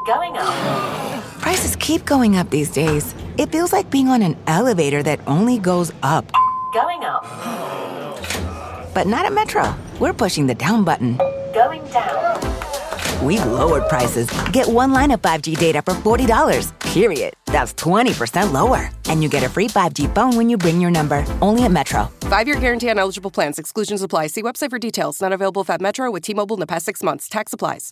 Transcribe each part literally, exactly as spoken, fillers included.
Going up. Prices keep going up these days. It feels like being on an elevator that only goes up. Going up. But not at Metro. We're pushing the down button. Going down. We've lowered prices. Get one line of five G data for forty dollars, period. That's twenty percent lower. And you get a free five G phone when you bring your number. Only at Metro. Five-year guarantee on eligible plans. Exclusions apply. See website for details. Not available at Metro with T-Mobile in the past six months. Tax applies.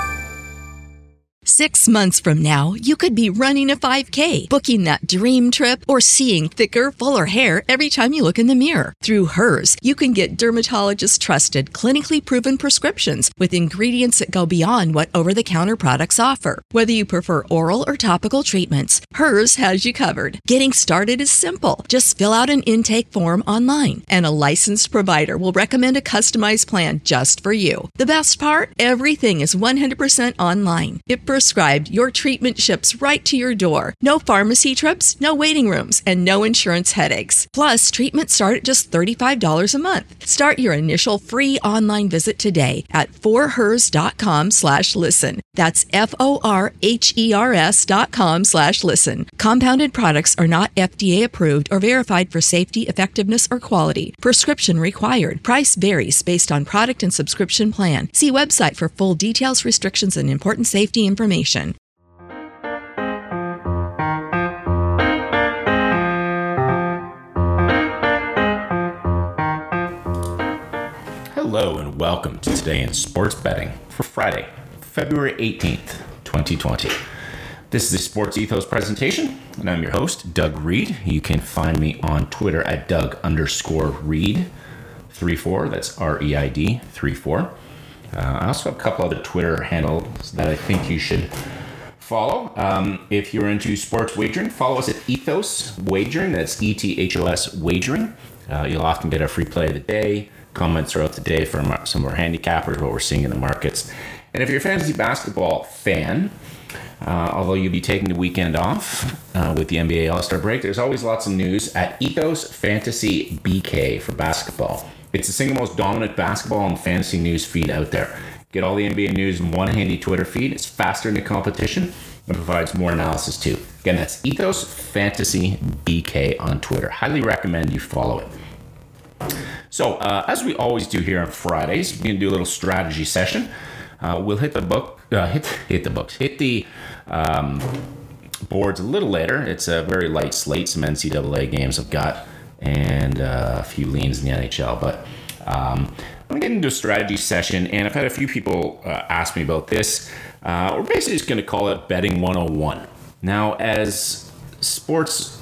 Six months from now, you could be running a five K, booking that dream trip, or seeing thicker, fuller hair every time you look in the mirror. Through Hers, you can get dermatologist-trusted, clinically proven prescriptions with ingredients that go beyond what over-the-counter products offer. Whether you prefer oral or topical treatments, Hers has you covered. Getting started is simple. Just fill out an intake form online, and a licensed provider will recommend a customized plan just for you. The best part? Everything is one hundred percent online. It prescribed, your treatment ships right to your door. No pharmacy trips, no waiting rooms, and no insurance headaches. Plus, treatments start at just thirty-five dollars a month. Start your initial free online visit today at forhers.com slash listen. That's F-O-R-H-E-R-S dot com slash listen. Compounded products are not F D A approved or verified for safety, effectiveness, or quality. Prescription required. Price varies based on product and subscription plan. See website for full details, restrictions, and important safety information. Hello and welcome to Today in Sports Betting for Friday, February eighteenth, twenty twenty. This is a Sports Ethos presentation, and I'm your host, Doug Reed. You can find me on Twitter at Doug underscore Reed thirty-four. That's R E I D thirty-four. Uh, I also have a couple other Twitter handles that I think you should follow. Um, if you're into sports wagering, follow us at Ethos Wagering. That's E T H O S Wagering. Uh, you'll often get a free play of the day, comments throughout the day from our, some of our handicappers, what we're seeing in the markets. And if you're a fantasy basketball fan, uh, although you'll be taking the weekend off uh, with the N B A All-Star break, there's always lots of news at Ethos Fantasy B K for basketball. It's the single most dominant basketball and fantasy news feed out there. Get all the N B A news in one handy Twitter feed. It's faster than the competition and provides more analysis too. Again, that's Ethos Fantasy B K on Twitter. Highly recommend you follow it. So, uh, as we always do here on Fridays, we're going to do a little strategy session. Uh, we'll hit the book, uh, hit hit the books, hit the um, boards a little later. It's a very light slate. Some N C double A games I've got, and uh, a few leans in the N H L. But um, I'm getting into a strategy session, and I've had a few people uh, ask me about this. Uh, we're basically just going to call it Betting one oh one. Now, as sports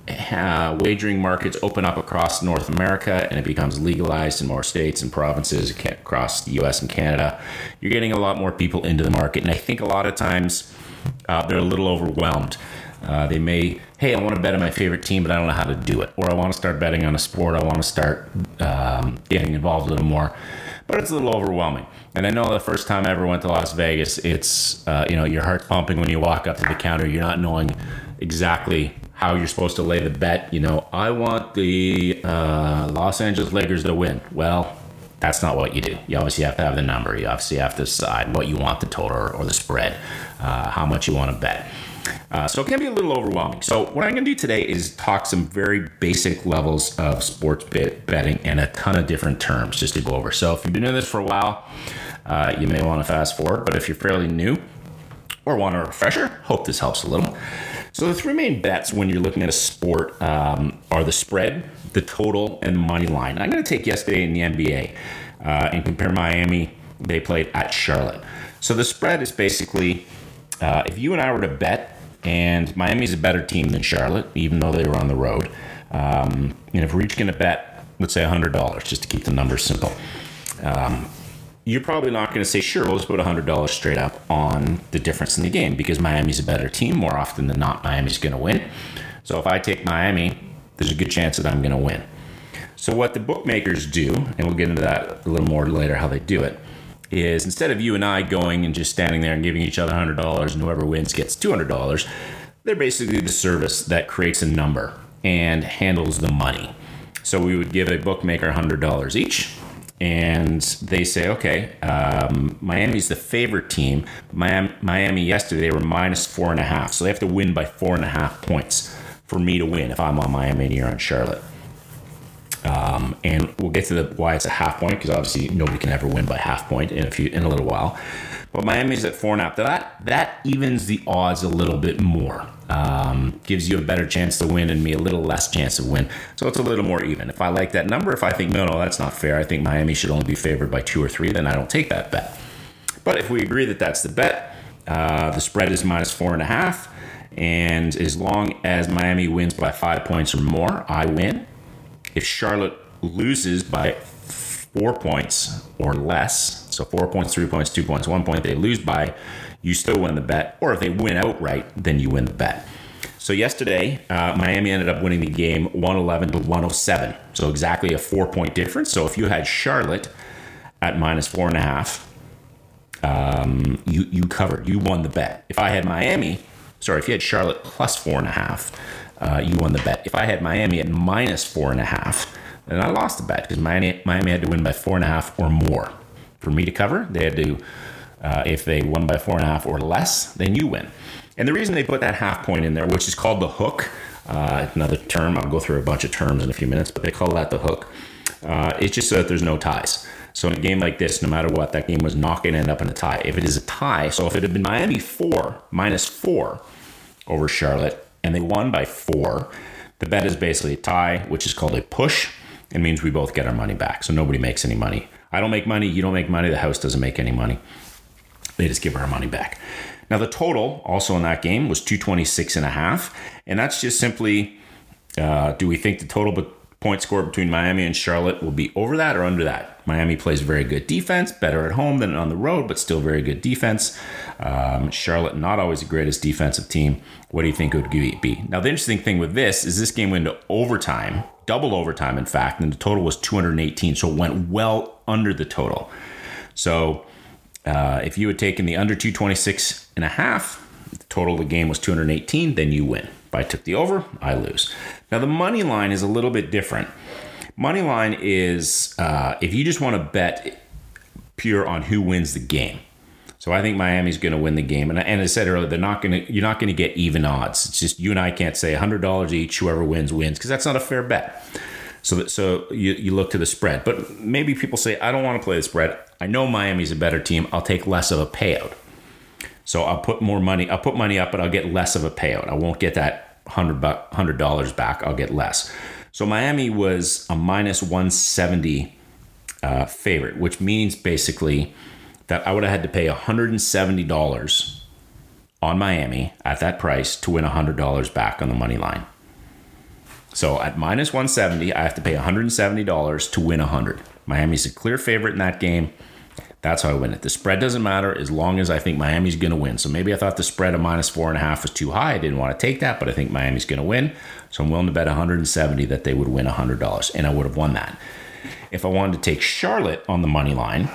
uh, wagering markets open up across North America and it becomes legalized in more states and provinces across the U S and Canada, you're getting a lot more people into the market. And I think a lot of times uh, they're a little overwhelmed. Uh, they may, hey, I want to bet on my favorite team, but I don't know how to do it. Or I want to start betting on a sport. I want to start um, getting involved a little more. But it's a little overwhelming. And I know the first time I ever went to Las Vegas, it's, uh, you know, your heart's pumping when you walk up to the counter. You're not knowing exactly how you're supposed to lay the bet. You know, I want the uh, Los Angeles Lakers to win. Well, that's not what you do. You obviously have to have the number. You obviously have to decide what you want the total or, or the spread, uh, how much you want to bet. Uh, so it can be a little overwhelming. So what I'm going to do today is talk some very basic levels of sports bet- betting and a ton of different terms just to go over. So if you've been doing this for a while, uh, you may want to fast forward. But if you're fairly new or want a refresher, hope this helps a little. So the three main bets when you're looking at a sport um, are the spread, the total, and the money line. I'm going to take yesterday in the N B A uh, and compare Miami. They played at Charlotte. So the spread is basically, uh, if you and I were to bet, and Miami's a better team than Charlotte, even though they were on the road, um, and if we're each going to bet, let's say one hundred dollars, just to keep the numbers simple, um, you're probably not going to say, sure, we'll just put one hundred dollars straight up on the difference in the game because Miami's a better team. More often than not, Miami's going to win. So if I take Miami, there's a good chance that I'm going to win. So what the bookmakers do, and we'll get into that a little more later how they do it, is instead of you and I going and just standing there and giving each other one hundred dollars and whoever wins gets two hundred dollars, they're basically the service that creates a number and handles the money. So we would give a bookmaker one hundred dollars each. and they say, okay, um, Miami's the favorite team. Miami, Miami yesterday, they were minus four and a half. So they have to win by four and a half points for me to win if I'm on Miami and you're on Charlotte. Um, and we'll get to the why it's a half point, because obviously nobody can ever win by half point in a few in a little while. But Miami's at four and a half. That that evens the odds a little bit more. Um, gives you a better chance to win and me a little less chance to win. So it's a little more even. If I like that number, if I think no, no, that's not fair, I think Miami should only be favored by two or three, then I don't take that bet. But if we agree that that's the bet, uh, the spread is minus four and a half, and as long as Miami wins by five points or more, I win. If Charlotte loses by four points or less, so four points, three points, two points, one point, they lose by, you still win the bet. Or if they win outright, then you win the bet. So yesterday, uh, Miami ended up winning the game one eleven to one oh seven. So exactly a four-point difference. So if you had Charlotte at minus four and a half, um, you, you covered. You won the bet. If I had Miami, sorry, if you had Charlotte plus four and a half, Uh, you won the bet. If I had Miami at minus four and a half, then I lost the bet, because Miami, Miami had to win by four and a half or more for me to cover. They had to, uh, if they won by four and a half or less, then you win. And the reason they put that half point in there, which is called the hook, uh, another term, I'll go through a bunch of terms in a few minutes, but they call that the hook. Uh, it's just so that there's no ties. So in a game like this, no matter what, that game was not going to end up in a tie. If it is a tie, so if it had been Miami four, minus four over Charlotte, and they won by four, the bet is basically a tie, which is called a push. It means we both get our money back. So nobody makes any money. I don't make money. You don't make money. The house doesn't make any money. They just give our money back. Now, the total also in that game was two twenty-six and a half. And that's just simply, uh, do we think the total point score between Miami and Charlotte will be over that or under that? Miami plays very good defense, better at home than on the road, but still very good defense. Um, Charlotte, not always the greatest defensive team. What do you think it would be? Now, the interesting thing with this is this game went to overtime, double overtime, in fact, and the total was two eighteen, so it went well under the total. So uh, if you had taken the under two twenty-six and a half, the total of the game was two eighteen, then you win. If I took the over, I lose. Now, the money line is a little bit different. Money line is uh, if you just want to bet pure on who wins the game. So I think Miami's going to win the game, and, and as I said earlier, they're not going to. You're not going to get even odds. It's just you and I can't say one hundred dollars each. Whoever wins wins, because that's not a fair bet. So that, so you you look to the spread, but maybe people say I don't want to play the spread. I know Miami's a better team. I'll take less of a payout. So I'll put more money. I'll put money up, but I'll get less of a payout. I won't get that hundred hundred dollars back. I'll get less. So Miami was a minus one seventy uh, favorite, which means basically that I would have had to pay one hundred seventy dollars on Miami at that price to win one hundred dollars back on the money line. So at minus one seventy, I have to pay one hundred seventy dollars to win one hundred. Miami's a clear favorite in that game. That's how I win it. The spread doesn't matter as long as I think Miami's going to win. So maybe I thought the spread of minus four and a half was too high. I didn't want to take that, but I think Miami's going to win. So I'm willing to bet one hundred seventy that they would win one hundred dollars, and I would have won that. If I wanted to take Charlotte on the money line,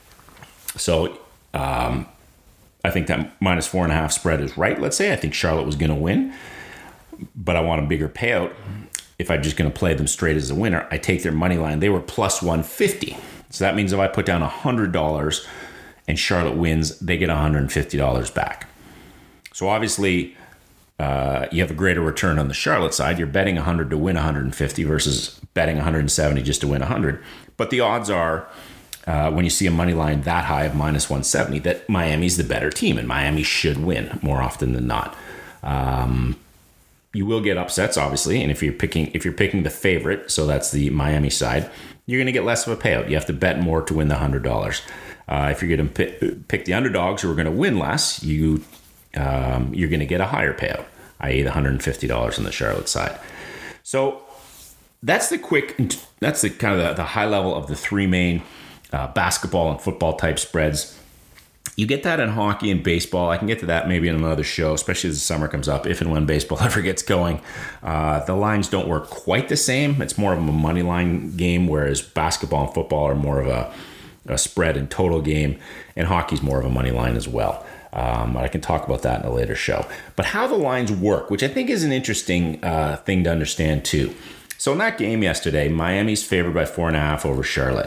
so um, I think that minus four and a half spread is right. Let's say I think Charlotte was going to win, but I want a bigger payout. If I'm just going to play them straight as a winner, I take their money line. They were plus one fifty. So that means if I put down one hundred dollars and Charlotte wins, they get one hundred fifty dollars back. So obviously, uh, you have a greater return on the Charlotte side. You're betting one hundred to win one hundred fifty versus betting one hundred seventy just to win one hundred. But the odds are, uh, when you see a money line that high of minus one seventy, that Miami's the better team, and Miami should win more often than not. Um, you will get upsets, obviously, and if you're picking if you're picking the favorite, so that's the Miami side, you're going to get less of a payout. You have to bet more to win the one hundred dollars. Uh, if you're going to pick, pick the underdogs who are going to win less, you um, you're going to get a higher payout, that is the one hundred fifty dollars on the Charlotte side. So that's the quick. That's the kind of the, the high level of the three main uh, basketball and football type spreads. You get that in hockey and baseball. I can get to that maybe in another show, especially as the summer comes up, if and when baseball ever gets going. Uh, the lines don't work quite the same. It's more of a money line game, whereas basketball and football are more of a, a spread and total game, and hockey's more of a money line as well. Um, I can talk about that in a later show. But how the lines work, which I think is an interesting uh, thing to understand too. So in that game yesterday, Miami's favored by four and a half over Charlotte.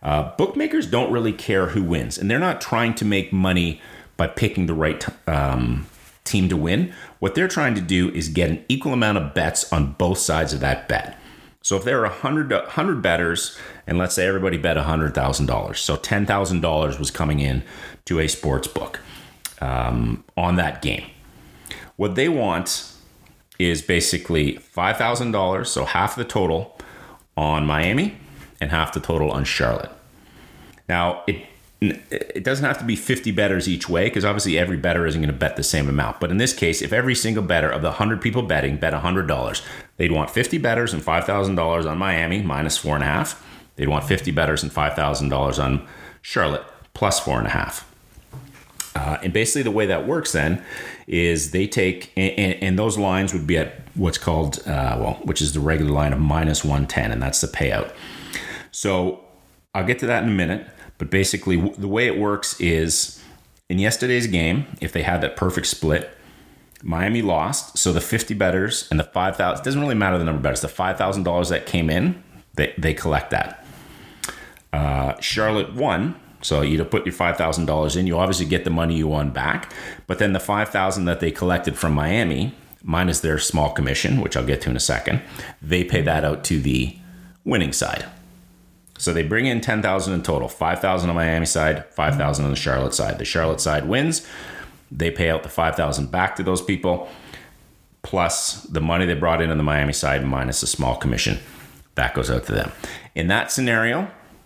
Uh, bookmakers don't really care who wins, and they're not trying to make money by picking the right um, team to win. What they're trying to do is get an equal amount of bets on both sides of that bet. So if there are one hundred, one hundred bettors, and let's say everybody bet one hundred thousand dollars, so ten thousand dollars was coming in to a sports book um, on that game. What they want is basically five thousand dollars, so half the total on Miami and half the total on Charlotte. Now, it it doesn't have to be fifty bettors each way, because obviously every bettor isn't going to bet the same amount. But in this case, if every single bettor of the one hundred people betting bet one hundred dollars, they'd want fifty bettors and five thousand dollars on Miami minus four and a half. They'd want fifty bettors and five thousand dollars on Charlotte plus four and a half. Uh, and basically the way that works then is they take, and, and those lines would be at what's called, uh, well, which is the regular line of minus one ten, and that's the payout. So I'll get to that in a minute. But basically, the way it works is, in yesterday's game, if they had that perfect split, Miami lost. So the fifty bettors and the five thousand, it doesn't really matter the number of bettors, the five thousand dollars that came in, they, they collect that. Uh, Charlotte won. So you put your five thousand dollars in, you obviously get the money you won back. But then the five thousand dollars that they collected from Miami, minus their small commission, which I'll get to in a second, they pay that out to the winning side. So they bring in ten thousand dollars in total, five thousand dollars on Miami side, five thousand dollars on the Charlotte side. The Charlotte side wins. They pay out the five thousand dollars back to those people, plus the money they brought in on the Miami side minus a small commission. That goes out to them. In that scenario,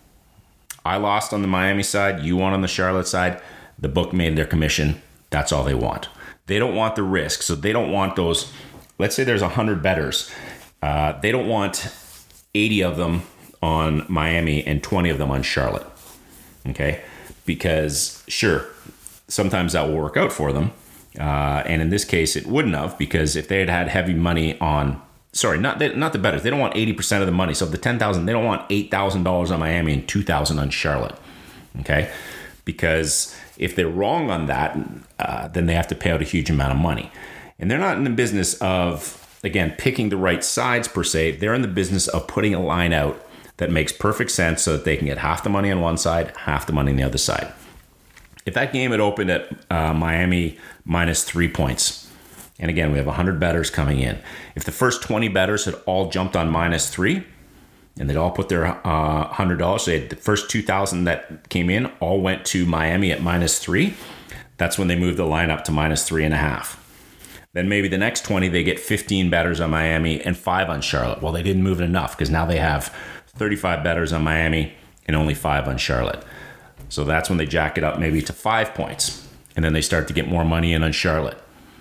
I lost on the Miami side, you won on the Charlotte side. The book made their commission. That's all they want. They don't want the risk. So they don't want those, let's say there's one hundred bettors. Uh, they don't want eighty of them on Miami and twenty of them on Charlotte. Okay? Because sure, sometimes that will work out for them. Uh, and in this case, it wouldn't have, because if they had had heavy money on, sorry, not they, not the bettors, they don't want eighty percent of the money. So of the ten thousand, they don't want eight thousand dollars on Miami and two thousand dollars on Charlotte. Okay? Because if they're wrong on that, uh, then they have to pay out a huge amount of money. And they're not in the business of, again, picking the right sides per se. They're in the business of putting a line out that makes perfect sense so that they can get half the money on one side, half the money on the other side. If that game had opened at uh, Miami minus three points, and again, we have one hundred bettors coming in. If the first twenty bettors had all jumped on minus three, and they'd all put their uh, one hundred dollars, so they had the first two thousand that came in all went to Miami at minus three, that's when they moved the line up to minus three and a half. Then maybe the next twenty, they get fifteen bettors on Miami and five on Charlotte. Well, they didn't move it enough, because now they have thirty-five bettors on Miami and only five on Charlotte. So that's when they jack it up maybe to five points. And then they start to get more money in on Charlotte.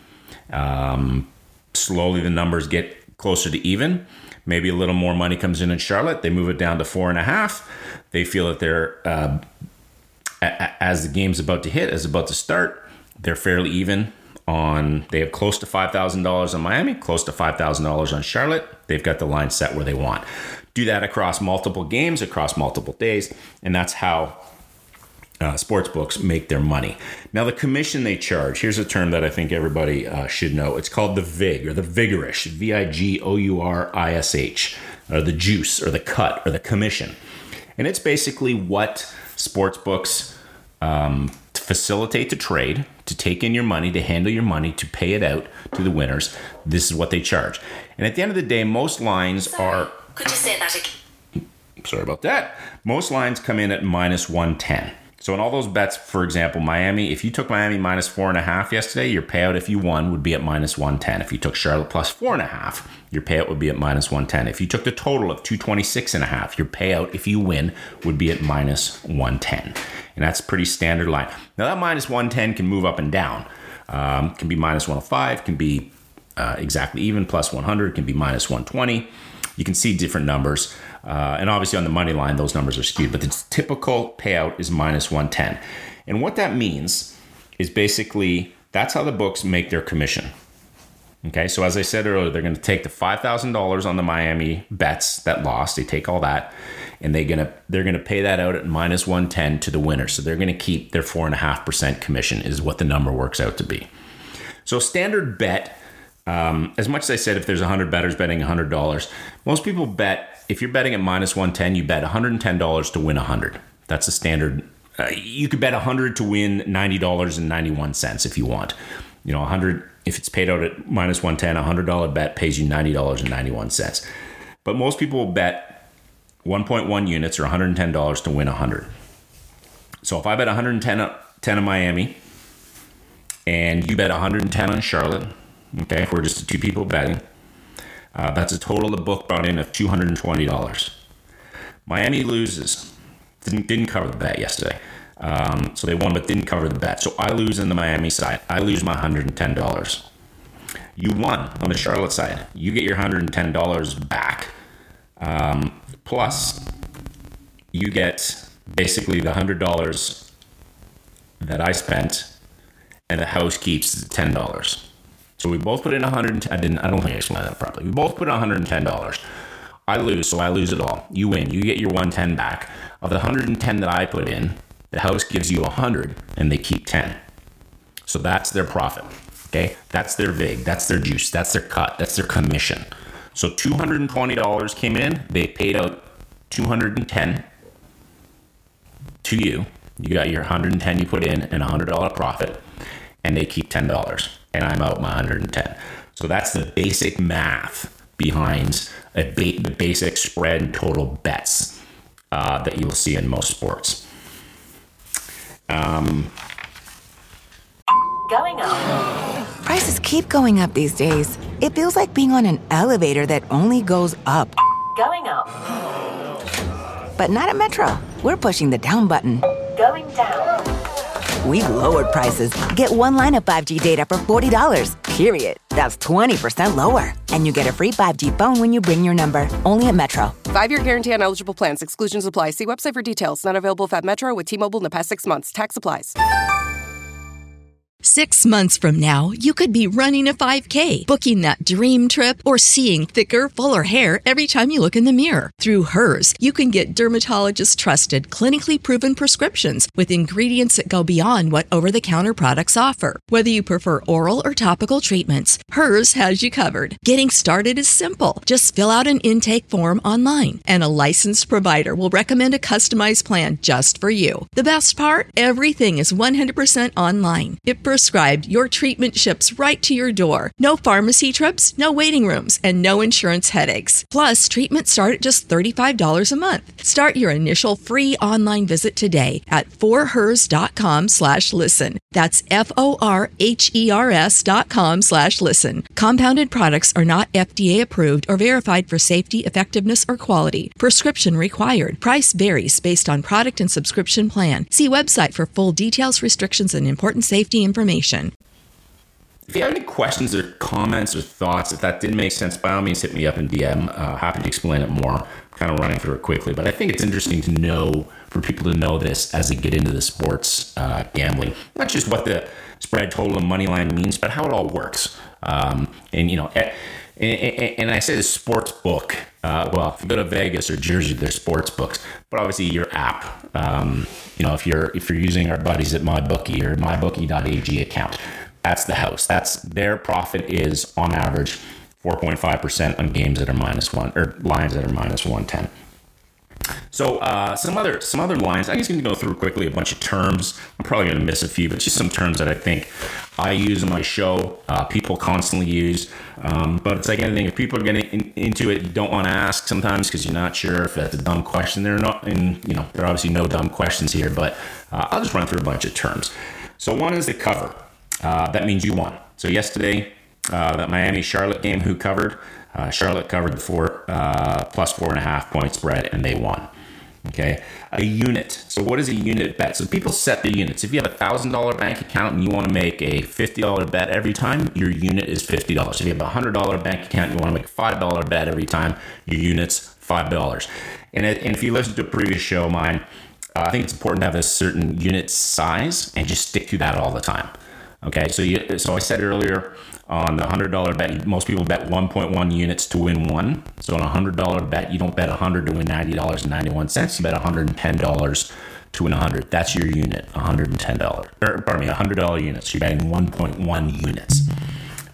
Um, slowly the numbers get closer to even. Maybe a little more money comes in in Charlotte. They move it down to four and a half. They feel that they're, uh, as the game's about to hit, as about to start, they're fairly even on, they have close to five thousand dollars on Miami, close to five thousand dollars on Charlotte. They've got the line set where they want. Do that across multiple games, across multiple days, and that's how uh, sports books make their money. Now, the commission they charge, here's a term that I think everybody uh, should know. It's called the vig, or the vigorish, V I G O U R I S H, or the juice, or the cut, or the commission. And it's basically what sports books um, facilitate to trade, to take in your money, to handle your money, to pay it out to the winners. This is what they charge. And at the end of the day, most lines are... Could you say that again? Sorry about that. Most lines come in at minus one ten. So in all those bets, for example, Miami, if you took Miami minus four and a half yesterday, your payout if you won would be at minus one ten. If you took Charlotte plus four and a half, your payout would be at minus one ten. If you took the total of two twenty-six and a half, your payout if you win would be at minus one ten. And that's a pretty standard line. Now that minus one ten can move up and down. Um, can be minus one oh five, can be uh, exactly even, plus one hundred, can be minus one twenty. You can see different numbers. Uh, and obviously on the money line, those numbers are skewed. But the typical payout is minus one ten. And what that means is basically that's how the books make their commission. Okay, so as I said earlier, they're going to take the five thousand dollars on the Miami bets that lost. They take all that, and they're going to they're going to pay that out at minus one ten to the winner. So they're going to keep their four point five percent commission is what the number works out to be. So standard bet, um, as much as I said, if there's one hundred bettors betting one hundred dollars, most people bet if you're betting at minus one ten, you bet one hundred ten dollars to win one hundred. That's a standard. Uh, you could bet one hundred to win ninety dollars and ninety-one cents if you want. You know, one hundred, if it's paid out at minus one ten, a one hundred dollars bet pays you ninety dollars and ninety-one cents. But most people will bet one point one units or one hundred ten dollars to win one hundred. So if I bet one hundred ten on Miami and you bet one hundred ten on Charlotte, okay, if we're just two people betting, uh, that's a total the book brought in of two hundred twenty dollars. Miami loses. Didn't, didn't cover the bet yesterday. Um, so they won but didn't cover the bet. So I lose on the Miami side. I lose my one hundred ten dollars. You won on the Charlotte side. You get your one hundred ten dollars back. Um, plus, you get basically the one hundred dollars that I spent, and the house keeps the ten dollars. So we both put in one hundred ten dollars. I didn't. I don't think I explained that properly. We both put in one hundred ten dollars. I lose, so I lose it all. You win. You get your one hundred ten dollars back. Of the one hundred ten that I put in, the house gives you one hundred and they keep ten. So that's their profit. Okay? That's their vig. That's their juice. That's their cut. That's their commission. So two hundred twenty dollars came in. They paid out two hundred ten dollars to you. You got your one hundred ten you put in and a one hundred dollars profit, and they keep ten dollars. And I'm out my one hundred ten. So that's the basic math behind a ba- the basic spread and total bets uh, that you'll see in most sports. Um, Going up. Prices keep going up these days. It feels like being on an elevator that only goes up. Going up. But not at Metro. We're pushing the down button. Going down. We've lowered prices. Get one line of five G data for forty dollars, period. That's twenty percent lower. And you get a free five G phone when you bring your number. Only at Metro. Five-year guarantee on eligible plans. Exclusions apply. See website for details. Not available at Metro with T-Mobile in the past six months. Tax applies. Six months from now, you could be running a five K, booking that dream trip, or seeing thicker, fuller hair every time you look in the mirror. Through Hers, you can get dermatologist-trusted, clinically proven prescriptions with ingredients that go beyond what over-the-counter products offer. Whether you prefer oral or topical treatments, Hers has you covered. Getting started is simple. Just fill out an intake form online, and a licensed provider will recommend a customized plan just for you. The best part? Everything is one hundred percent online. It prescribed, your treatment ships right to your door. No pharmacy trips, no waiting rooms, and no insurance headaches. Plus, treatments start at just thirty-five dollars a month. Start your initial free online visit today at forhers.com slash listen. That's F-O-R-H-E-R-S dot com slash listen. Compounded products are not F D A approved or verified for safety, effectiveness, or quality. Prescription required. Price varies based on product and subscription plan. See website for full details, restrictions, and important safety information. If you have any questions or comments or thoughts, if that didn't make sense, by all means hit me up in D M. Uh, happy to explain it more. I'm kind of running through it quickly, but I think it's interesting to know, for people to know this as they get into the sports uh, gambling. Not just what the spread, total, and money line means, but how it all works. Um, and, you know, and, and I say the sports book. Uh, well, if you go to Vegas or Jersey, there's sports books, but obviously your app. Um, you know, if you're if you're using our buddies at MyBookie or my bookie dot a g account, that's the house. That's their profit is on average four point five percent on games that are minus one or lines that are minus one ten. So uh, some other some other lines. I'm just going to go through quickly a bunch of terms. I'm probably going to miss a few, but just some terms that I think I use in my show. Uh, people constantly use, um, but it's like anything. If people are getting in, into it, you don't want to ask sometimes because you're not sure if that's a dumb question. They're not, and you know, there are obviously no dumb questions here. But uh, I'll just run through a bunch of terms. So one is the cover. Uh, that means you won. So yesterday, uh, that Miami Charlotte game, who covered? Uh, Charlotte covered the four uh, plus four and a half point spread, and they won. Okay, a unit. So what is a unit bet? So people set the units. If you have a thousand dollar bank account and you want to make a fifty dollar bet every time, your unit is fifty dollars. If you have a hundred dollar bank account, and you want to make a five dollar bet every time, your unit's five dollars. And, it, and if you listen to a previous show of mine, uh, I think it's important to have a certain unit size and just stick to that all the time. Okay, so you, so I said earlier on the one hundred dollar bet, most people bet one point one units to win one. So on a one hundred dollar bet, you don't bet one hundred to win ninety dollars and ninety-one cents. You bet one hundred ten dollars to win one hundred. That's your unit, one hundred ten dollars. Or, pardon me, one hundred dollar units. You're betting one point one units.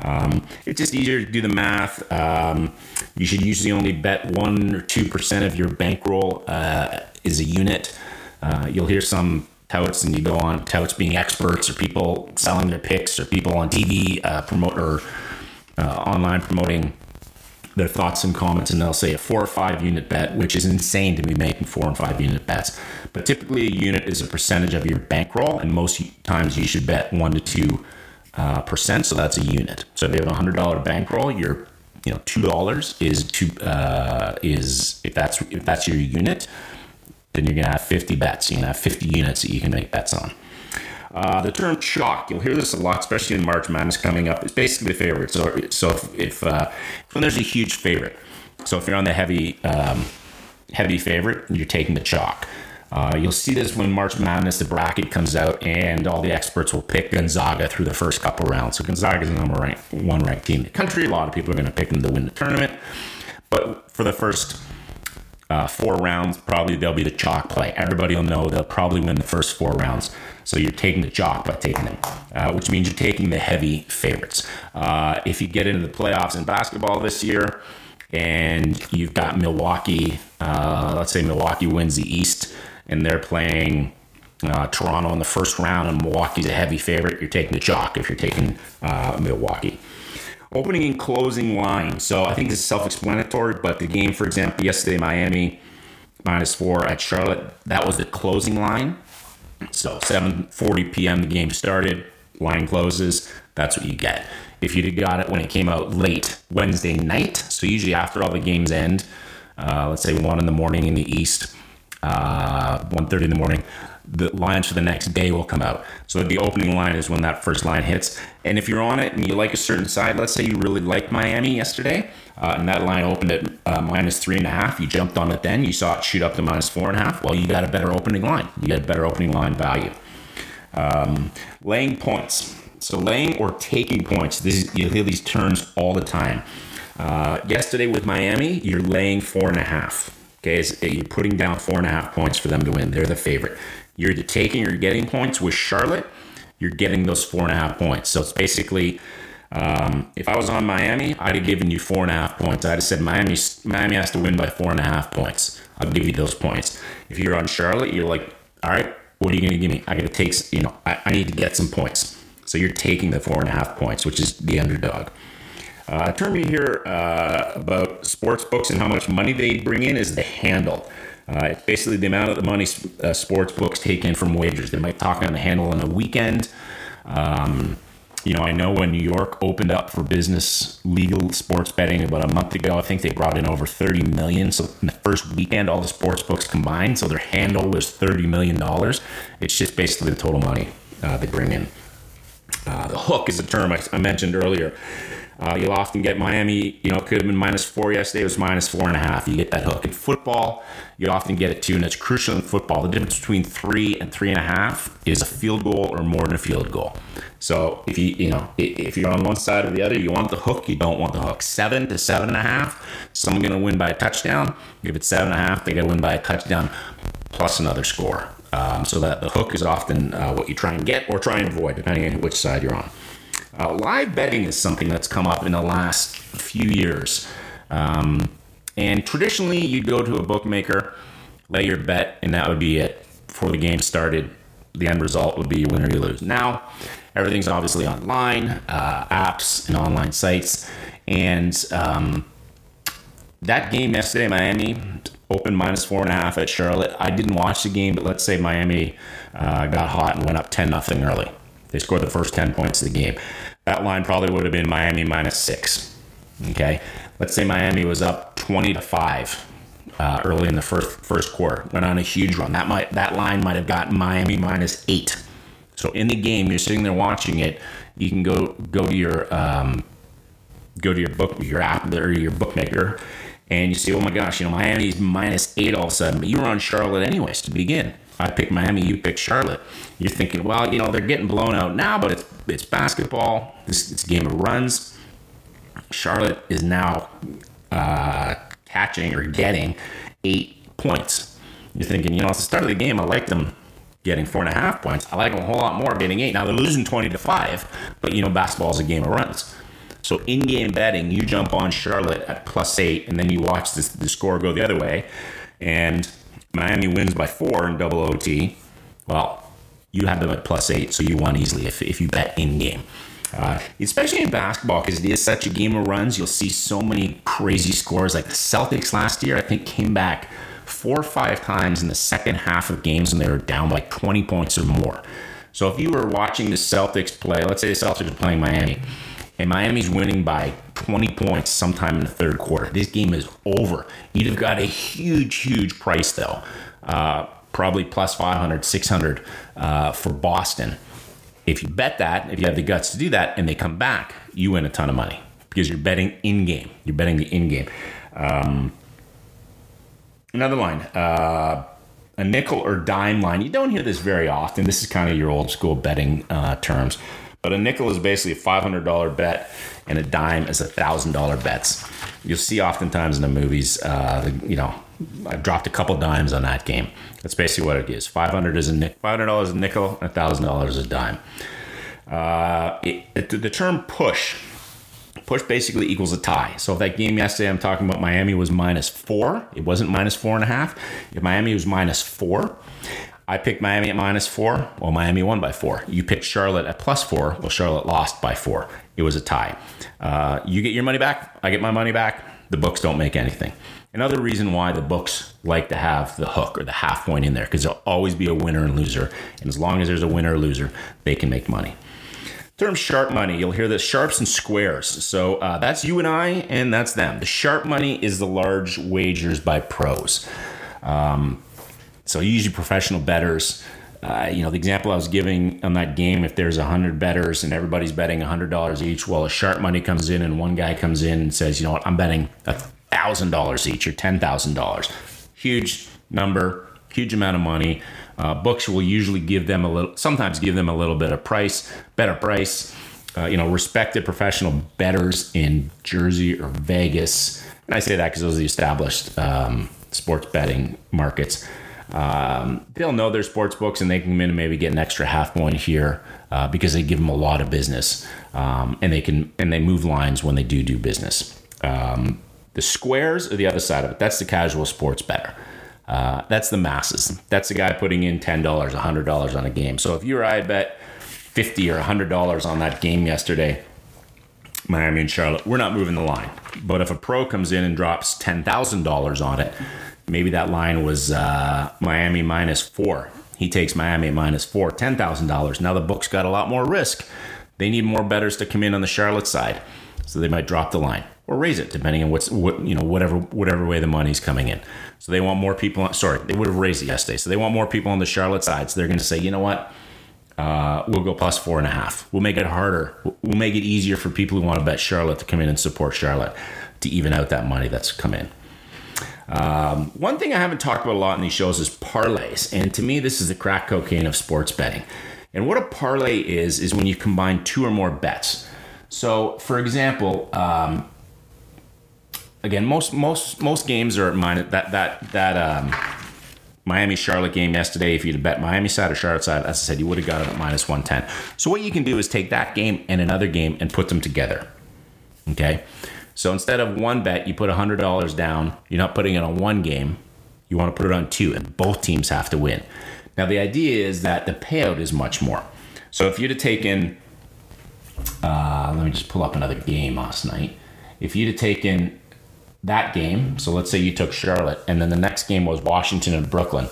Um, it's just easier to do the math. Um, you should usually only bet one or two percent of your bankroll uh, is a unit. Uh, you'll hear some touts, and you go on touts being experts, or people selling their picks, or people on T V uh, promote or uh, online promoting their thoughts and comments, and they'll say a four or five unit bet, which is insane to be making four and five unit bets. But typically, a unit is a percentage of your bankroll, and most times you should bet one to two uh, percent. So that's a unit. So if you have a hundred dollar bankroll, your you know two dollars is two uh, is if that's if that's your unit, then you're gonna have fifty bets. You're gonna have fifty units that you can make bets on. Uh, the term chalk, you'll hear this a lot, especially in March Madness coming up. It's basically the favorite. So, so if, if uh, when there's a huge favorite, so if you're on the heavy um, heavy favorite, you're taking the chalk. Uh, you'll see this when March Madness, the bracket comes out, and all the experts will pick Gonzaga through the first couple rounds. So Gonzaga is the number ranked, one ranked team in the country. A lot of people are going to pick them to win the tournament. But for the first uh, four rounds, probably they'll be the chalk play. Everybody will know they'll probably win the first four rounds. So you're taking the chalk by taking them, uh, which means you're taking the heavy favorites. Uh, if you get into the playoffs in basketball this year, and you've got Milwaukee, uh, let's say Milwaukee wins the East, and they're playing uh, Toronto in the first round, and Milwaukee's a heavy favorite, you're taking the chalk if you're taking uh, Milwaukee. Opening and closing line. So I think this is self-explanatory, but the game, for example, yesterday, Miami minus four at Charlotte, that was the closing line. So seven forty p.m. the game started, line closes, that's what you get. If you'd have got it when it came out late Wednesday night, so usually after all the games end, uh, let's say one in the morning in the East, uh, one thirty in the morning, the lines for the next day will come out. So the opening line is when that first line hits. And if you're on it and you like a certain side, let's say you really liked Miami yesterday, uh, and that line opened at uh, minus three and a half, you jumped on it then, you saw it shoot up to minus four and a half, well, you got a better opening line. You got a better opening line value. Um, laying points. So laying or taking points, this is, you'll hear these terms all the time. Uh, yesterday with Miami, you're laying four and a half. Okay, so you're putting down four and a half points for them to win. They're the favorite. You're either taking or getting points with Charlotte. You're getting those four and a half points. So it's basically, um, if I was on Miami, I'd have given you four and a half points. I'd have said Miami, Miami has to win by four and a half points. I'll give you those points. If you're on Charlotte, you're like, all right, what are you going to give me? I got to take, you know, I, I need to get some points. So you're taking the four and a half points, which is the underdog. Uh, a term you hear uh, about sports books and how much money they bring in is the handle. Uh, it's basically the amount of the money uh, sports books take in from wagers. They might talk on the handle on a weekend. Um, you know, I know when New York opened up for business legal sports betting about a month ago, I think they brought in over thirty million dollars. So in the first weekend, all the sports books combined, so their handle was thirty million dollars. It's just basically the total money uh, they bring in. Uh, the hook is a term I, I mentioned earlier. Uh, you'll often get Miami, you know, it could have been minus four yesterday, it was minus four and a half. You get that hook. In football, you often get it too, and it's crucial in football. The difference between three and three and a half is a field goal or more than a field goal. So if you, you know, if you're on one side or the other, you want the hook, you don't want the hook. Seven to seven and a half, someone's going to win by a touchdown. If it's seven and a half, they got to win by a touchdown plus another score. Um, so that the hook is often uh, what you try and get or try and avoid, depending on which side you're on. Uh, live betting is something that's come up in the last few years. Um, and traditionally, you'd go to a bookmaker, lay your bet, and that would be it. Before the game started, the end result would be you win or you lose. Now, everything's obviously online, uh, apps and online sites. And um, that game yesterday, Miami opened minus four and a half at Charlotte. I didn't watch the game, but let's say Miami uh, got hot and went up ten nothing early. They scored the first ten points of the game. That line probably would have been Miami minus six. Okay, let's say Miami was up twenty to five uh, early in the first first quarter. Went on a huge run. That might that line might have gotten Miami minus eight. So in the game, you're sitting there watching it. You can go go to your um, go to your book your app or your bookmaker, and you see, oh my gosh, you know Miami's minus eight all of a sudden. But you were on Charlotte anyways to begin. I picked Miami, you picked Charlotte. You're thinking, well, you know, they're getting blown out now, but it's it's basketball. This it's a game of runs. Charlotte is now uh, catching or getting eight points. You're thinking, you know, at the start of the game, I like them getting four and a half points. I like them a whole lot more getting eight. Now they're losing twenty to five, but you know, basketball is a game of runs. So in-game betting, you jump on Charlotte at plus eight, and then you watch this, the score go the other way, and Miami wins by four in double O T. Well, you have them at plus eight, so you won easily if, if you bet in-game. Uh, especially in basketball, because it is such a game of runs, you'll see so many crazy scores. Like the Celtics last year, I think, came back four or five times in the second half of games, and they were down like twenty points or more. So if you were watching the Celtics play, let's say the Celtics are playing Miami, and Miami's winning by twenty points sometime in the third quarter, this game is over. You'd have got a huge, huge price, though. Uh, probably plus five hundred, six hundred uh, for Boston. If you bet that, if you have the guts to do that, and they come back, you win a ton of money because you're betting in-game. You're betting the in-game. Um, another line, uh, a nickel or dime line. You don't hear this very often. This is kind of your old school betting uh, terms. But a nickel is basically a five hundred dollars bet, and a dime is one thousand dollars bets. You'll see oftentimes in the movies, uh, you know, I've dropped a couple dimes on that game. That's basically what it is. five hundred dollars is a nickel, five hundred dollars is a nickel, and one thousand dollars is a dime. Uh, it, it, the term push, push basically equals a tie. So if that game yesterday I'm talking about Miami was minus four, it wasn't minus four and a half. If Miami was minus four, I picked Miami at minus four. Well, Miami won by four. You picked Charlotte at plus four. Well, Charlotte lost by four. It was a tie. Uh, you get your money back. I get my money back. The books don't make anything. Another reason why the books like to have the hook or the half point in there, because there'll always be a winner and loser. And as long as there's a winner or loser, they can make money. Term sharp money, you'll hear this sharps and squares. So uh, that's you and I, and that's them. The sharp money is the large wagers by pros. Um, so usually professional bettors. Uh, you know, the example I was giving on that game, if there's one hundred bettors and everybody's betting one hundred dollars each, well, a sharp money comes in and one guy comes in and says, you know what, I'm betting one thousand dollars each or ten thousand dollars. Huge number, huge amount of money. Uh, books will usually give them a little, sometimes give them a little bit of price, better price. Uh, you know, respected professional bettors in Jersey or Vegas. And I say that because those are the established um, sports betting markets. Um, they'll know their sports books and they can come in and maybe get an extra half point here uh, because they give them a lot of business, um, and they can and they move lines when they do do business. Um, the squares are the other side of it. That's the casual sports bettor. Uh, that's the masses. That's the guy putting in ten dollars, one hundred dollars on a game. So if you or I bet fifty dollars or one hundred dollars on that game yesterday, Miami and Charlotte, we're not moving the line. But if a pro comes in and drops ten thousand dollars on it, maybe that line was uh, Miami minus four. He takes Miami at minus four, ten thousand dollars. Now the book's got a lot more risk. They need more bettors to come in on the Charlotte side. So they might drop the line or raise it, depending on what's what you know whatever whatever way the money's coming in. So they want more people on. Sorry, they would have raised it yesterday. So they want more people on the Charlotte side. So they're going to say, you know what, uh, we'll go plus four and a half. We'll make it harder. We'll make it easier for people who want to bet Charlotte to come in and support Charlotte to even out that money that's come in. Um, one thing I haven't talked about a lot in these shows is parlays, and to me, this is the crack cocaine of sports betting. And what a parlay is is when you combine two or more bets. So, for example, um, again, most most most games are minus that that that um, Miami Charlotte game yesterday. If you'd bet Miami side or Charlotte side, as I said, you would have got it at minus one ten. So what you can do is take that game and another game and put them together. Okay, so instead of one bet, you put one hundred dollars down. You're not putting it on one game. You want to put it on two, and both teams have to win. Now the idea is that the payout is much more. So if you'd have taken Uh, let me just pull up another game last night. If you'd have taken that game, so let's say you took Charlotte, and then the next game was Washington and Brooklyn,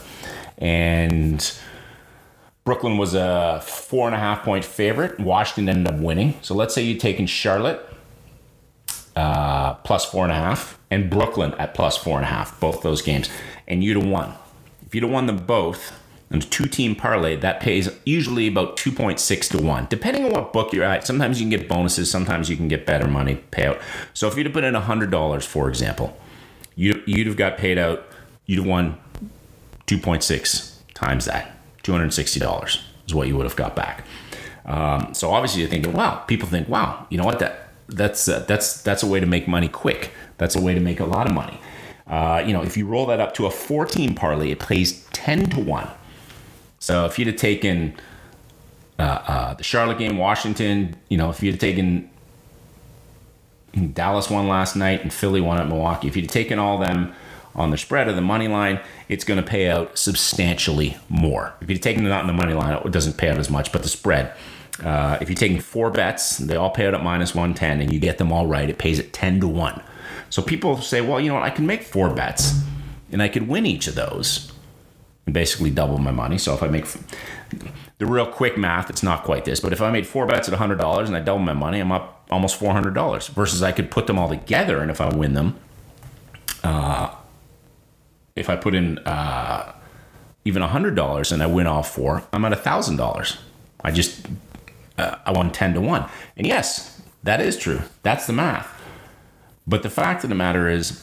and Brooklyn was a four and a half point favorite. Washington ended up winning. So let's say you'd taken Charlotte uh, plus four and a half, and Brooklyn at plus four and a half, both those games, and you'd have won. If you'd have won them both, and a two-team parlay, that pays usually about two point six to one, depending on what book you're at. Sometimes you can get bonuses. Sometimes you can get better money payout. So if you'd have put in one hundred dollars, for example, you, you'd have got paid out, you'd have won two point six times that. two hundred sixty dollars is what you would have got back. Um, so obviously you're thinking, wow, people think, wow, you know what, that that's uh, that's that's a way to make money quick. That's a way to make a lot of money. Uh, you know, if you roll that up to a four-team parlay, it pays ten to one. So if you'd have taken uh, uh, the Charlotte game, Washington, you know, if you'd have taken Dallas won last night and Philly won at Milwaukee. If you'd taken all them on the spread or the money line, it's going to pay out substantially more. If you're taking it out in the money line, it doesn't pay out as much, but the spread, uh, if you're taking four bets, they all pay out at minus one ten, and you get them all right, it pays at ten to one. So people say, well, you know what, I can make four bets, and I could win each of those and basically double my money. So if I make the real quick math, it's not quite this, but if I made four bets at one hundred dollars and I double my money, I'm up almost four hundred dollars, versus I could put them all together, and if I win them, uh, if I put in uh, even one hundred dollars and I win all four, I'm at one thousand dollars. I just, uh, I won ten to one. And yes, that is true. That's the math. But the fact of the matter is,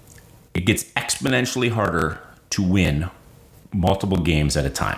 it gets exponentially harder to win multiple games at a time.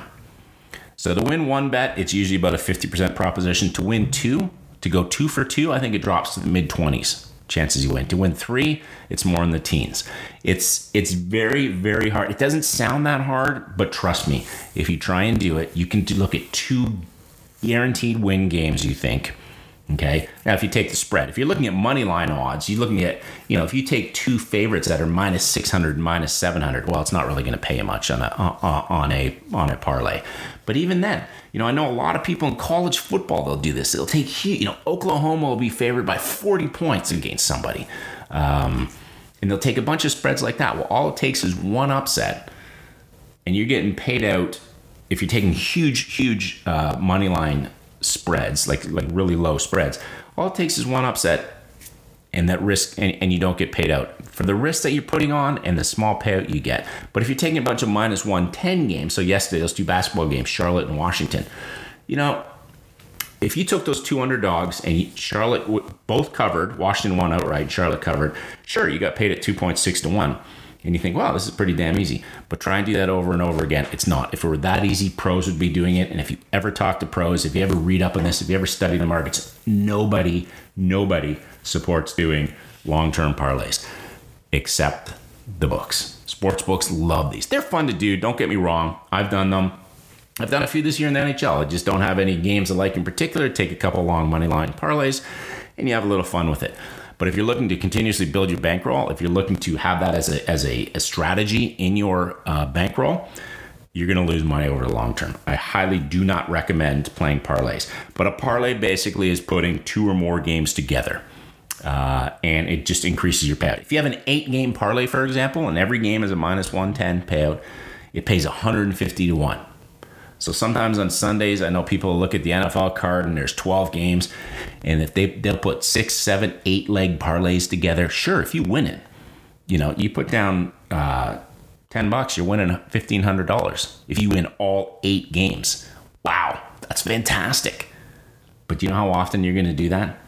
So to win one bet, it's usually about a fifty percent proposition. To win two, to go two for two, I think it drops to the mid twenties. Chances you win. To win three, it's more in the teens. It's it's very, very hard. It doesn't sound that hard, but trust me, if you try and do it, you can do, look at two guaranteed win games, you think. Okay. Now, if you take the spread, if you're looking at money line odds, you're looking at, you know, if you take two favorites that are minus six hundred, minus seven hundred, well, it's not really going to pay you much on a, on a, on a parlay. But even then, you know, I know a lot of people in college football, they'll do this. They'll take, you know, Oklahoma will be favored by forty points against somebody. Um, and they'll take a bunch of spreads like that. Well, all it takes is one upset, and you're getting paid out if you're taking huge, huge uh, money line spreads, like like really low spreads. All it takes is one upset, and that risk, and, and you don't get paid out for the risk that you're putting on and the small payout you get. But if you're taking a bunch of minus one ten games, so yesterday those two basketball games, Charlotte and Washington, you know, if you took those two underdogs and Charlotte both covered, Washington won outright, Charlotte covered, sure, you got paid at two point six to one. And you think, wow, this is pretty damn easy. But try and do that over and over again. It's not. If it were that easy, pros would be doing it. And if you ever talk to pros, if you ever read up on this, if you ever study the markets, nobody, nobody supports doing long-term parlays except the books. Sports books love these. They're fun to do. Don't get me wrong. I've done them. I've done a few this year in the N H L. I just don't have any games I like in particular. Take a couple long money line parlays, and you have a little fun with it. But if you're looking to continuously build your bankroll, if you're looking to have that as a as a, a strategy in your uh, bankroll, you're going to lose money over the long term. I highly do not recommend playing parlays. But a parlay basically is putting two or more games together, uh, and it just increases your payout. If you have an eight-game parlay, for example, and every game is a minus one ten payout, it pays one hundred fifty to one. So sometimes on Sundays, I know people look at the N F L card and there's twelve games, and if they, they'll put six, seven, eight leg parlays together, sure, if you win it, you know, you put down uh, ten bucks, you're winning fifteen hundred dollars. If you win all eight games, wow, that's fantastic. But do you know how often you're going to do that?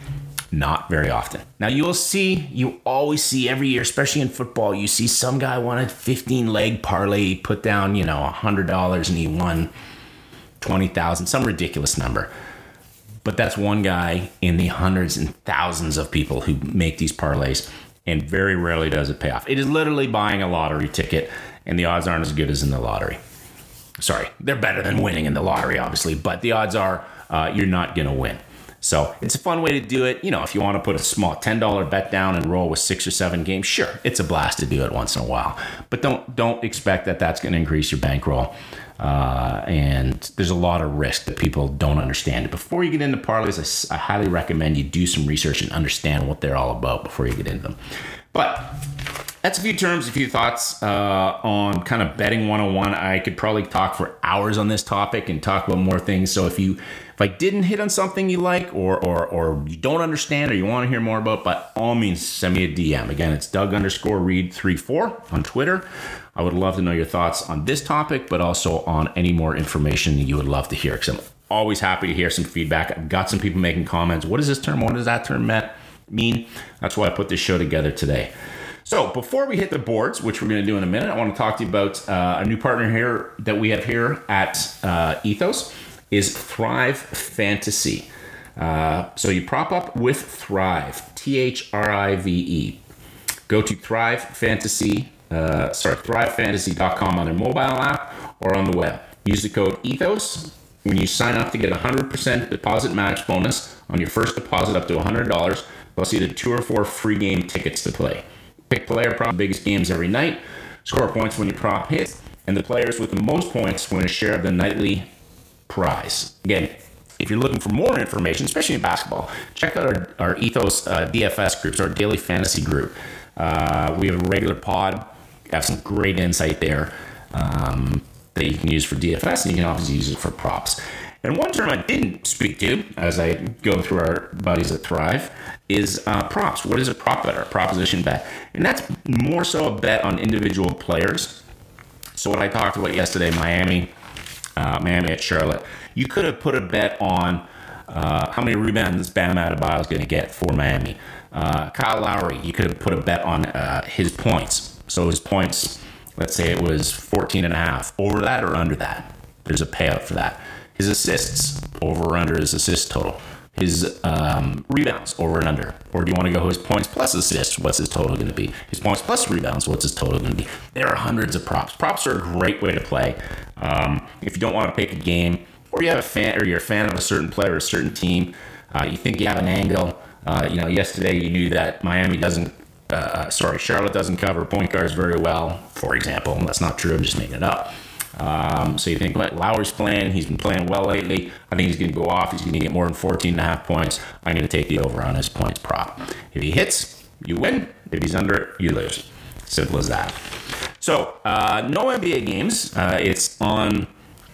Not very often. Now you will see, you always see every year, especially in football, you see some guy wanted fifteen leg parlay, he put down, you know, one hundred dollars and he won twenty thousand, some ridiculous number. But that's one guy in the hundreds and thousands of people who make these parlays, and very rarely does it pay off. It is literally buying a lottery ticket, and the odds aren't as good as in the lottery. Sorry, they're better than winning in the lottery, obviously, but the odds are uh, you're not going to win. So it's a fun way to do it. You know, if you want to put a small ten dollars bet down and roll with six or seven games, sure, it's a blast to do it once in a while. But don't don't expect that that's going to increase your bankroll. Uh, and there's a lot of risk that people don't understand. Before you get into parlays, I, I highly recommend you do some research and understand what they're all about before you get into them. But that's a few terms, a few thoughts uh, on kind of betting one oh one. I could probably talk for hours on this topic and talk about more things. So if you if I didn't hit on something you like, or or or you don't understand, or you want to hear more about, by all means, send me a D M. Again, it's Doug underscore Reed three four on Twitter. I would love to know your thoughts on this topic, but also on any more information you would love to hear, because I'm always happy to hear some feedback. I've got some people making comments. What is this term? What does that term mean? That's why I put this show together today. So before we hit the boards, which we're going to do in a minute, I want to talk to you about uh, a new partner here that we have here at uh, Ethos is Thrive Fantasy. Uh, so you prop up with Thrive, T H R I V E. Go to Thrive Fantasy, uh, sorry, thrive fantasy dot com on their mobile app or on the web. Use the code ETHOS, When you sign up to get a one hundred percent deposit match bonus on your first deposit up to one hundred dollars, plus either two or four free game tickets to play. Pick player prop, biggest games every night, score points when your prop hits, and the players with the most points win a share of the nightly prize. Again, if you're looking for more information, especially in basketball, check out our, our Ethos uh, D F S groups, our daily fantasy group. Uh, we have a regular pod, have some great insight there um, that you can use for D F S, and you can obviously use it for props. And one term I didn't speak to as I go through our buddies at Thrive is uh, props. What is a prop bet or a proposition bet? And that's more so a bet on individual players. So what I talked about yesterday, Miami, uh, Miami at Charlotte, you could have put a bet on uh, how many rebounds Bam Adebayo is going to get for Miami. Uh, Kyle Lowry, you could have put a bet on uh, his points. So his points, let's say it was fourteen and a half, over that or under that. There's a payout for that. His assists, over or under his assist total. His um, rebounds, over and under. Or do you want to go his points plus assists? What's his total going to be? His points plus rebounds, what's his total going to be? There are hundreds of props. Props are a great way to play. Um, if you don't want to pick a game, or you have a fan, or you're a fan of a certain player or a certain team, uh, you think you have an angle. Uh, you know, yesterday you knew that Miami doesn't, uh, sorry, Charlotte doesn't cover point guards very well, for example. That's not true. I'm just making it up. Um, so you think, like, Lowry's playing, he's been playing well lately. I think he's going to go off. He's going to get more than fourteen and a half points. I'm going to take the over on his points prop. If he hits, you win. If he's under, you lose. Simple as that. So, uh, no N B A games. Uh, it's on,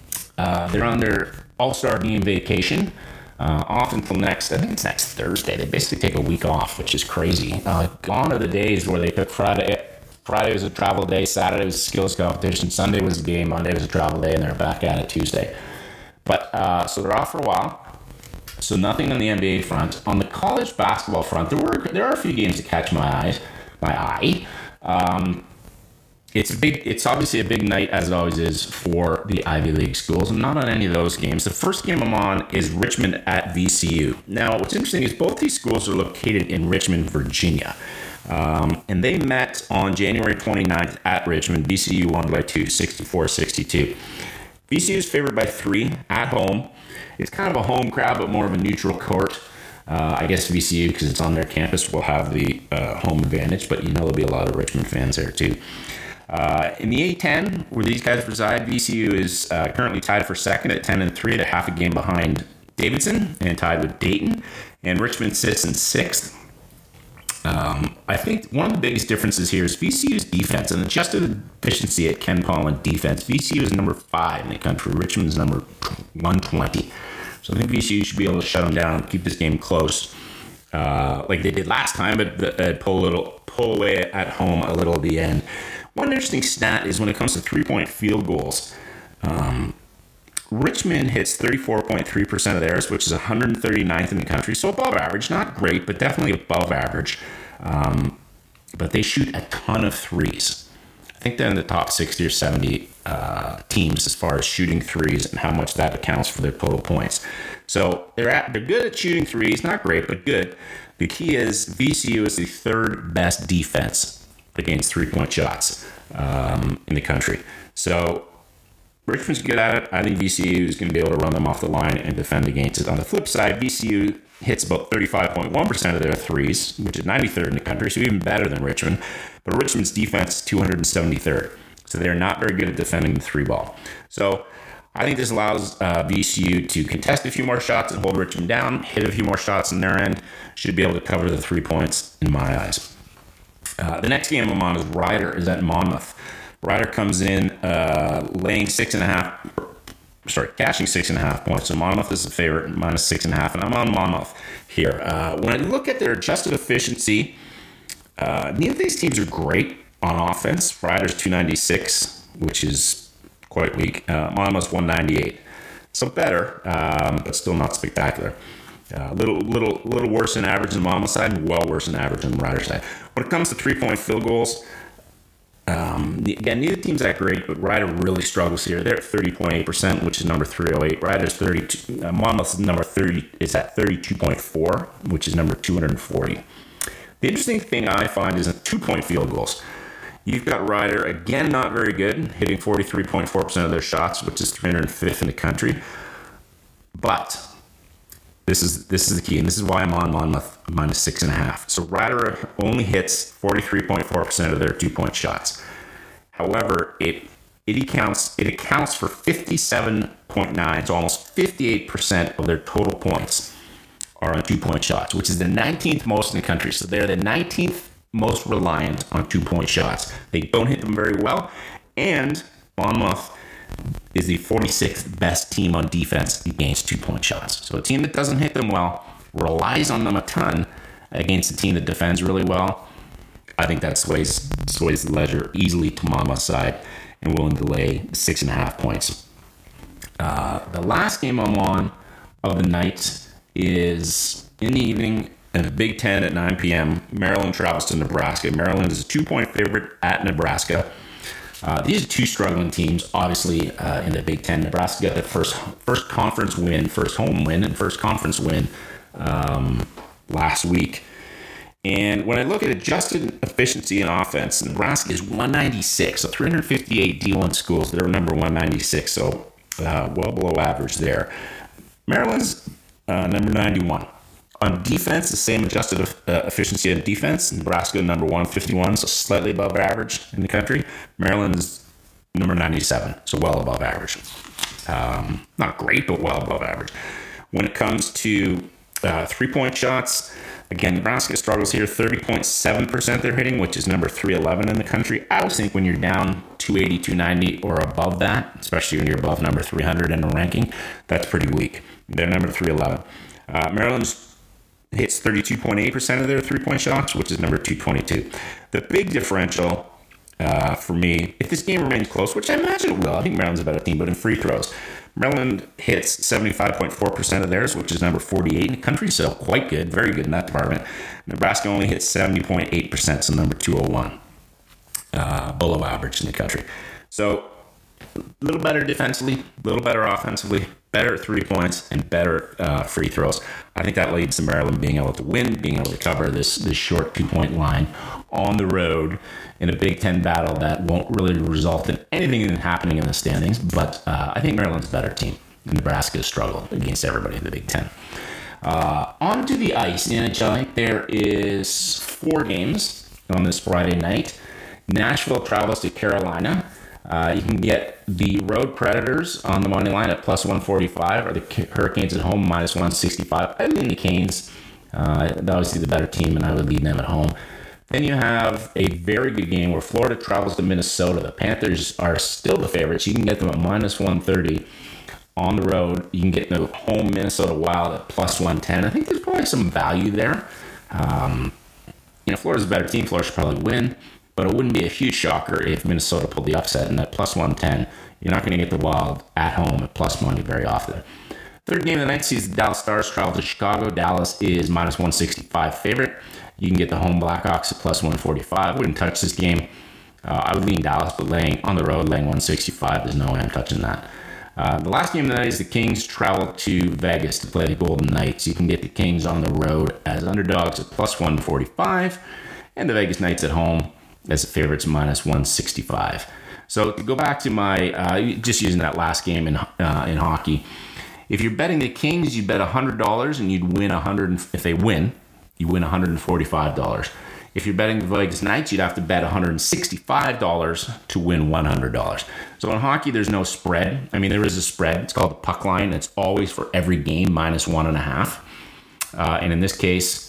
uh, they're on their All-Star game vacation. Uh, off until next, I think it's next Thursday. They basically take a week off, which is crazy. Uh, gone are the days where they took Friday. Friday was a travel day, Saturday was a skills competition, Sunday was a game, Monday was a travel day, and they're back at it Tuesday. But, uh, so they're off for a while. So nothing on the N B A front. On the college basketball front, there were there are a few games that catch my eyes, my eye. Um, it's a big. It's obviously a big night, as it always is, for the Ivy League schools. I'm not on any of those games. The first game I'm on is Richmond at V C U. Now, what's interesting is both these schools are located in Richmond, Virginia. Um, and they met on January twenty-ninth at Richmond. V C U won by two, sixty-four sixty-two. V C U is favored by three at home. It's kind of a home crowd, but more of a neutral court. Uh, I guess V C U, because it's on their campus, will have the uh, home advantage, but you know there'll be a lot of Richmond fans there too. Uh, in the A ten, where these guys reside, V C U is uh, currently tied for second at ten and three, at a half a game behind Davidson, and tied with Dayton. And Richmond sits in sixth. Um, I think one of the biggest differences here is V C U's defense and adjusted efficiency at Ken Pollan defense. V C U is number five in the country. Richmond's number one twenty. So I think V C U should be able to shut them down and keep this game close, uh, like they did last time, but uh, pull a little, pull away at home a little at the end. One interesting stat is when it comes to three-point field goals, um, Richmond hits thirty-four point three percent of theirs, which is one hundred thirty-ninth in the country. So above average, not great, but definitely above average. Um, but they shoot a ton of threes. I think they're in the top sixty or seventy uh, teams as far as shooting threes and how much that accounts for their total points. So they're at, they're good at shooting threes, not great, but good. The key is V C U is the third best defense against three-point shots um, in the country. So Richmond's good at it. I think V C U is going to be able to run them off the line and defend against it. On the flip side, V C U hits about thirty-five point one percent of their threes, which is ninety-third in the country, so even better than Richmond. But Richmond's defense is two hundred seventy-third, so they're not very good at defending the three ball. So I think this allows uh, V C U to contest a few more shots and hold Richmond down, hit a few more shots in their end, should be able to cover the three points in my eyes. Uh, the next game I'm on is Rider is at Monmouth. Rider comes in uh, laying six and a half, sorry, cashing six and a half points. So Monmouth is the favorite, minus six and a half, and I'm on Monmouth here. Uh, when I look at their adjusted efficiency, uh, neither of these teams are great on offense. Rider's two ninety-six, which is quite weak. Uh, Monmouth's one ninety-eight, so better, um, but still not spectacular. A uh, little, little, little worse than average on Monmouth side, well worse than average on the Rider side. When it comes to three-point field goals, Um, again, neither team's that great, but Rider really struggles here. They're at thirty point eight percent, which is number three oh eight. Rider's thirty-two. Uh, Monmouth's number thirty is at thirty-two point four, which is number two hundred forty. The interesting thing I find is in two-point field goals. You've got Rider, again, not very good, hitting forty-three point four percent of their shots, which is three hundred fifth in the country. But this is this is the key, and this is why I'm on Monmouth minus six and a half. So Ryder only hits forty-three point four percent of their two-point shots. However, it it accounts it accounts for fifty-seven point nine, so almost fifty-eight percent of their total points are on two-point shots, which is the nineteenth most in the country. So they're the nineteenth most reliant on two-point shots. They don't hit them very well, and Monmouth is the forty-sixth best team on defense against two-point shots. So a team that doesn't hit them well relies on them a ton against a team that defends really well. I think that sways sways the ledger easily to Monmouth's side and willing to lay six and a half points. Uh, the last game I'm on of the night is in the evening in the Big Ten at nine p.m. Maryland travels to Nebraska. Maryland is a two-point favorite at Nebraska. Uh, these are two struggling teams, obviously, uh, in the Big Ten. Nebraska got their first first conference win, first home win, and first conference win um, last week. And when I look at adjusted efficiency in offense, Nebraska is one ninety-six, so three hundred fifty-eight D one schools. They're number one ninety-six, so uh, well below average there. Maryland's uh, number ninety-one. On defense, the same adjusted uh, efficiency on defense. Nebraska number one fifty-one, so slightly above average in the country. Maryland is number ninety-seven, so well above average. Um, not great, but well above average. When it comes to uh, three-point shots, again, Nebraska struggles here. thirty point seven percent they're hitting, which is number three eleven in the country. I always think when you're down two eighty, two ninety or above that, especially when you're above number three hundred in the ranking, that's pretty weak. They're number three eleven. Uh, Maryland's hits thirty-two point eight percent of their three-point shots, which is number two twenty-two. The big differential uh, for me, if this game remains close, which I imagine it will, I think Maryland's a better team, but in free throws, Maryland hits seventy-five point four percent of theirs, which is number forty-eight in the country, so quite good, very good in that department. Nebraska only hits seventy point eight percent, so number two oh one, uh, below average in the country. So a little better defensively, a little better offensively, better at three points, and better uh, free throws. I think that leads to Maryland being able to win, being able to cover this this short two-point line on the road in a Big Ten battle that won't really result in anything happening in the standings. But uh, I think Maryland's a better team. Nebraska's struggled against everybody in the Big Ten. Uh, on to the ice. In the N H L, there is four games on this Friday night. Nashville travels to Carolina. Uh, you can get the Road Predators on the money line at plus one forty-five, or the Hurricanes at home minus one sixty-five. I lean the Canes. Uh, they're obviously the better team, and I would lead them at home. Then you have a very good game where Florida travels to Minnesota. The Panthers are still the favorites. You can get them at minus one thirty on the road. You can get the home Minnesota Wild at plus one ten. I think there's probably some value there. Um, you know, Florida's a better team. Florida should probably win. But it wouldn't be a huge shocker if Minnesota pulled the upset, and at plus one ten, you're not going to get the Wild at home at plus money very often. Third game of the night sees the Dallas Stars travel to Chicago. Dallas is minus one sixty-five favorite. You can get the home Blackhawks at plus one forty-five. Wouldn't touch this game. Uh, I would lean Dallas, but laying on the road, laying one sixty-five, there's no way I'm touching that. Uh, the last game of the night is the Kings travel to Vegas to play the Golden Knights. You can get the Kings on the road as underdogs at plus one forty-five, and the Vegas Knights at home as the favorites minus one sixty-five. So to go back to my, uh, just using that last game in uh, in hockey, if you're betting the Kings, you bet one hundred dollars and you'd win one hundred. If they win, you win one hundred forty-five dollars. If you're betting the Vegas Knights, you'd have to bet one hundred sixty-five dollars to win one hundred dollars. So in hockey, there's no spread. I mean, there is a spread. It's called the puck line. It's always for every game minus one and a half. Uh, and in this case,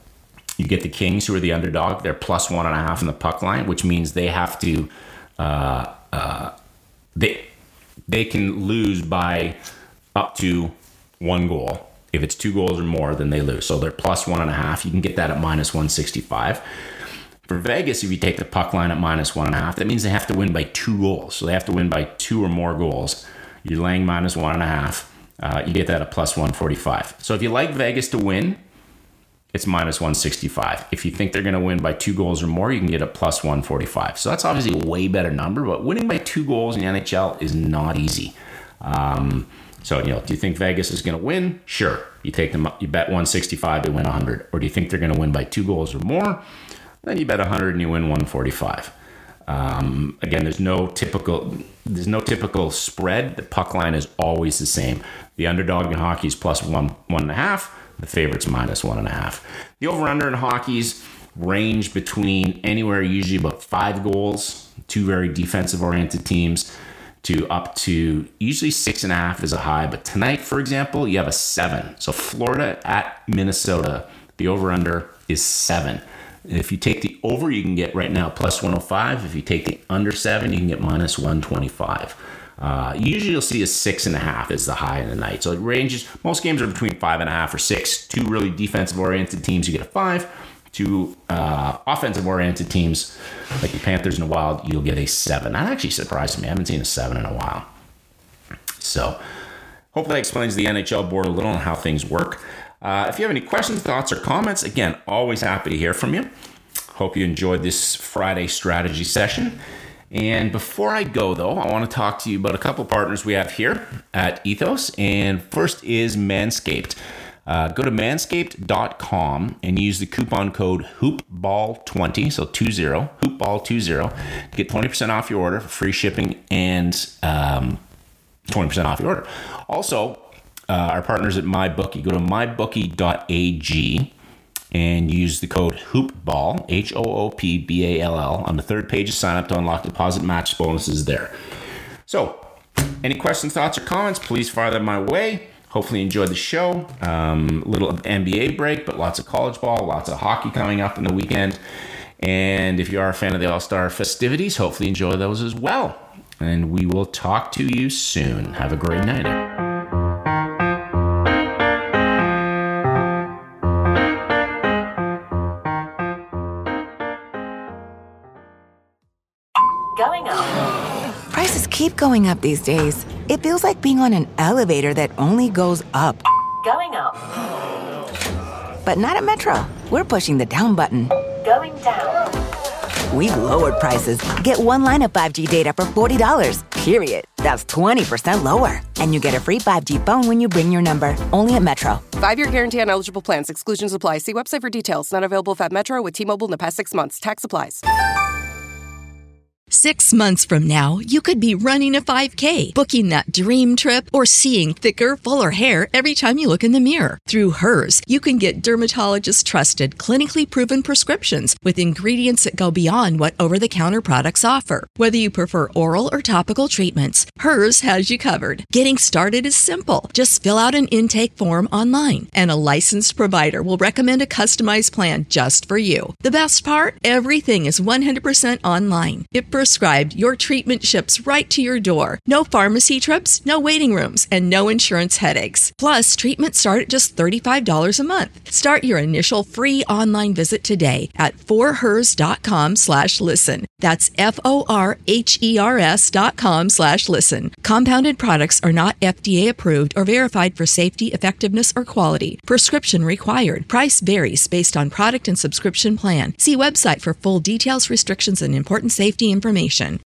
you get the Kings, who are the underdog. They're plus one and a half in the puck line, which means they have to, uh, uh, they they can lose by up to one goal. If it's two goals or more, then they lose. So they're plus one and a half. You can get that at minus one sixty-five. For Vegas, if you take the puck line at minus one and a half, that means they have to win by two goals. So they have to win by two or more goals. You're laying minus one and a half. Uh, you get that at plus one forty-five. So if you like Vegas to win, it's minus one sixty-five. If you think they're going to win by two goals or more, you can get a plus one forty-five. So that's obviously a way better number, but winning by two goals in the N H L is not easy. Um, so, you know, do you think Vegas is going to win? Sure. You take them up, you bet one sixty-five, they win one hundred. Or do you think they're going to win by two goals or more? Then you bet one hundred and you win one forty-five. Um, again, there's no typical there's no typical spread. The puck line is always the same. The underdog in hockey is plus one one and a half. The favorite's minus one and a half. The over/under in hockey's range between anywhere usually about five goals, two very defensive-oriented teams, to up to usually six and a half is a high. But tonight, for example, you have a seven. So Florida at Minnesota, the over/under is seven. If you take the over, you can get right now plus one oh five. If you take the under seven, you can get minus one twenty-five. Uh, usually you'll see a six and a half is the high in the night. So it ranges, most games are between five and a half or six. Two really defensive oriented teams, you get a five. Two uh, offensive oriented teams, like the Panthers and the Wild, you'll get a seven. That actually surprised me. I haven't seen a seven in a while. So hopefully that explains the N H L board a little and how things work. Uh, if you have any questions, thoughts, or comments, again, always happy to hear from you. Hope you enjoyed this Friday strategy session. And before I go, though, I want to talk to you about a couple partners we have here at Ethos. And first is Manscaped. Uh, go to manscaped dot com and use the coupon code hoop ball twenty, so two zero, hoop ball twenty, to get twenty percent off your order for free shipping and um, twenty percent off your order. Also, uh, our partners at MyBookie, go to my bookie dot a g and use the code HOOPBALL, H O O P B A L L, on the third page of sign up to unlock deposit match bonuses there. So, any questions, thoughts, or comments, please fire them my way. Hopefully you enjoyed the show. Um, little N B A break, but lots of college ball, lots of hockey coming up in the weekend. And if you are a fan of the All-Star festivities, hopefully enjoy those as well. And we will talk to you soon. Have a great night. Going up. Prices keep going up these days. It feels like being on an elevator that only goes up. Going up. But not at Metro. We're pushing the down button. Going down. We've lowered prices. Get one line of five G data for forty dollars, period. That's twenty percent lower. And you get a free five G phone when you bring your number. Only at Metro. Five-year guarantee on eligible plans. Exclusions apply. See website for details. Not available at Metro with T-Mobile in the past six months. Tax applies. Six months from now, you could be running a five K, booking that dream trip, or seeing thicker, fuller hair every time you look in the mirror. Through Hers, you can get dermatologist-trusted, clinically proven prescriptions with ingredients that go beyond what over-the-counter products offer. Whether you prefer oral or topical treatments, Hers has you covered. Getting started is simple. Just fill out an intake form online, and a licensed provider will recommend a customized plan just for you. The best part? Everything is one hundred percent online. It prescribed, your treatment ships right to your door. No pharmacy trips, no waiting rooms, and no insurance headaches. Plus, treatments start at just thirty-five dollars a month. Start your initial free online visit today at forhers.com slash listen. That's F-O-R-H-E-R-S dot com slash listen. Compounded products are not F D A approved or verified for safety, effectiveness, or quality. Prescription required. Price varies based on product and subscription plan. See website for full details, restrictions, and important safety information.